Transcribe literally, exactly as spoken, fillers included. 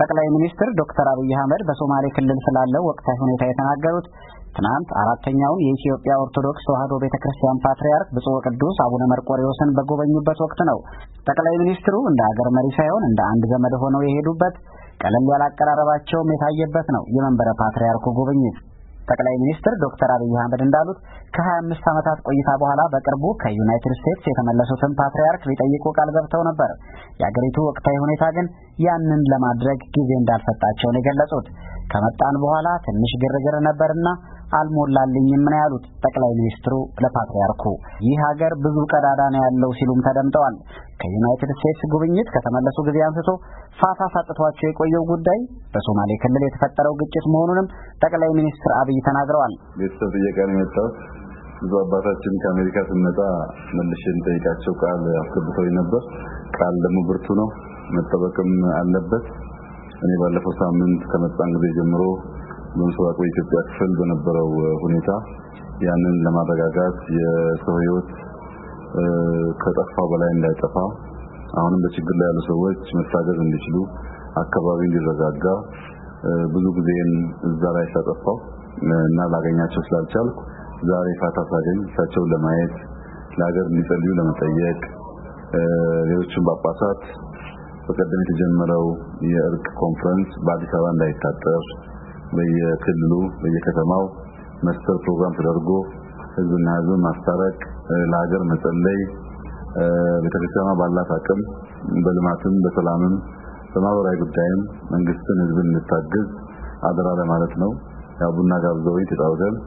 ጠቅላይ ሚኒስትር ዶክተር አብይ አህመድ በሶማሌ ክልል ስላለው ወቅታዊ ሁኔታ የተናገሩት ትናንት አራተኛውን የኢትዮጵያ ኦርቶዶክስ ተዋሕዶ ቤተክርስቲያን ፓትርያርክ ብፁዕ ወቅዱስ አቡነ መርቆሬዎስን በጎበኙበት ወቅት ነው። ጠቅላይ ሚኒስትሩ እንደ ሀገር መሪ ሳይሆን እንደ አንድ ዘመድ ሆነው የሄዱበት ቀለል ያለ አቀራረባቸውም የታየበት ነው የመንበረ ፓትርያርኩ ጉብኝት። ጠቅላይ ሚኒስትር ዶክተር አብይ አህመድ እንዳሉት ከሀያ አምስት ዓመታት ቆይታ በኋላ በቅርቡ ከዩናይትድ ስቴትስ የተመለሱትን ፓትርያርክ ሊጠይቁ ቃል ገብተው ነበር። የአገሪቱ ወቅታዊ ሁኔታ ግን ያንን ለማድረግ ጊዜ እንዳልሰጣቸው ነው የገለጹት። ከመጣን በኋላ ትንሽ ግርግር ነበርና አልሞላልኝም ነው ያሉት ጠቅላይ ሚኒስትሩ ለፓትርያርኩ። ይህ ሀገር ብዙ ቀዳዳ ነው ያለው ሲሉም ተደምጠዋል። ከዩናይትድ ስቴትስ ጉብኝት ከተመለሱ ጊዜ አንስቶ ፋታ ሳጥቷቸው የቆየው ጉዳይ በሶማሌ ክልል የተፈጠረው ግጭት መሆኑንም ጠቅላይ ሚኒስትር አብይ ተናግረዋል። ቤተሰብ እየቀረ የመጣው ብዙ አባታችን ከአሜሪካ ስንመጣ መልሼን ጠይቃቸው ቃል አስገብተው ነበር። ቃል ደግሞ ብርቱ ነው፣ መጠበቅም አለበት። እኔ ባለፈው ሳምንት ከመጣን ጊዜ ጀምሮ በምስራቁ ኢትዮጵያ ክፍል በነበረው ሁኔታ ያንን ለማረጋጋት የሰው ሕይወት ከጠፋው በላይ እንዳይጠፋ አሁንም በችግር ላይ ያሉ ሰዎች መታገዝ እንዲችሉ አካባቢ እንዲረጋጋ ብዙ ጊዜን እዛ ላይ ሳጠፋው እና ላገኛቸው ስላልቻልኩ ዛሬ ፋታ ሳገኝ እሳቸውን ለማየት ለሀገር እንዲጸልዩ ለመጠየቅ ሌሎችም ጳጳሳት በቀደም የተጀመረው የእርቅ ኮንፈረንስ በአዲስ አበባ እንዳይታጠር በየክልሉ በየከተማው መስተር ፕሮግራም ተደርጎ ህዝብና ህዝብ ማስታረቅ ለሀገር መጸለይ ቤተክርስቲያኗ ባላት አቅም በልማትም በሰላምም በማህበራዊ ጉዳይም መንግስትን ህዝብን እንድታግዝ አደራ ለማለት ነው። ያው ቡና ጋብዘውኝ ተጣውደን